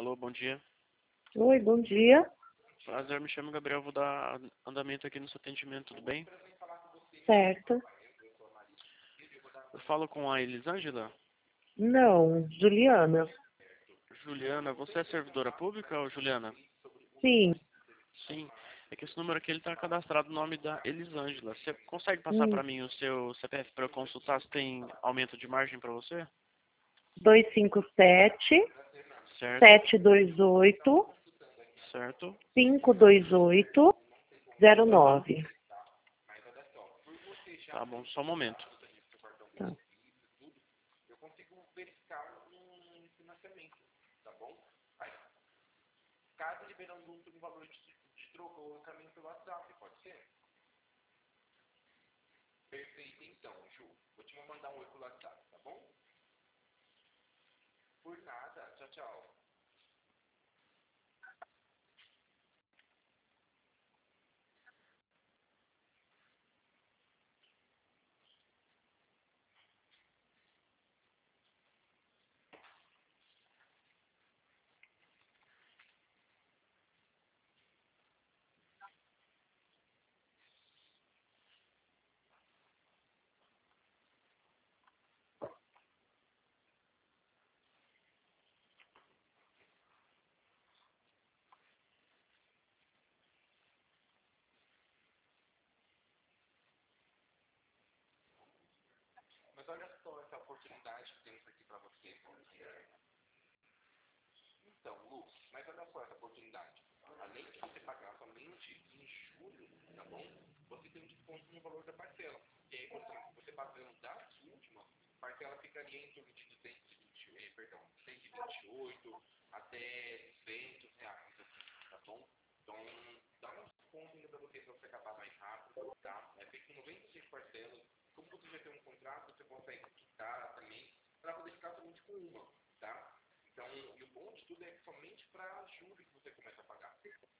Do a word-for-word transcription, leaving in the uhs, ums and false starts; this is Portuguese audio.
Alô, bom dia. Oi, bom dia. Prazer, me chamo Gabriel, vou dar andamento aqui no seu atendimento, tudo bem? Certo. Eu falo com a Elisângela. Não, Juliana. Juliana, você é servidora pública ou Juliana? Sim. Sim. É que esse número aqui ele está cadastrado no nome da Elisângela. Você consegue passar Hum. para mim o seu C P F para eu consultar se tem aumento de margem para você? dois cinco sete, Certo, sete dois oito, certo. cinco dois oito, zero nove. Tá bom, só um momento. Tá. Caso liberando um valor de, de troco ou encaminho pelo WhatsApp, pode ser? Perfeito, então, Ju. Vou te mandar um oi pelo WhatsApp, tá bom? Por nada. Tchau, tchau. Mas olha só essa oportunidade que temos aqui para você. Então, Lu, mas olha só essa oportunidade. Além de você pagar somente em julho, tá bom? Você tem um desconto no valor da parcela. E aí, você, você pagando das últimas, a parcela ficaria em torno de duzentos e vinte, eh, perdão, cento e vinte e oito até duzentos reais, assim, tá bom? Então, dá um desconto ainda para você, para você acabar mais rápido, tá? É feito em noventa e seis parcelas. Como você já tem um contrato, você consegue quitar também, para poder ficar somente com uma, tá? Então, e o bom de tudo é que somente para julho que você começa a pagar.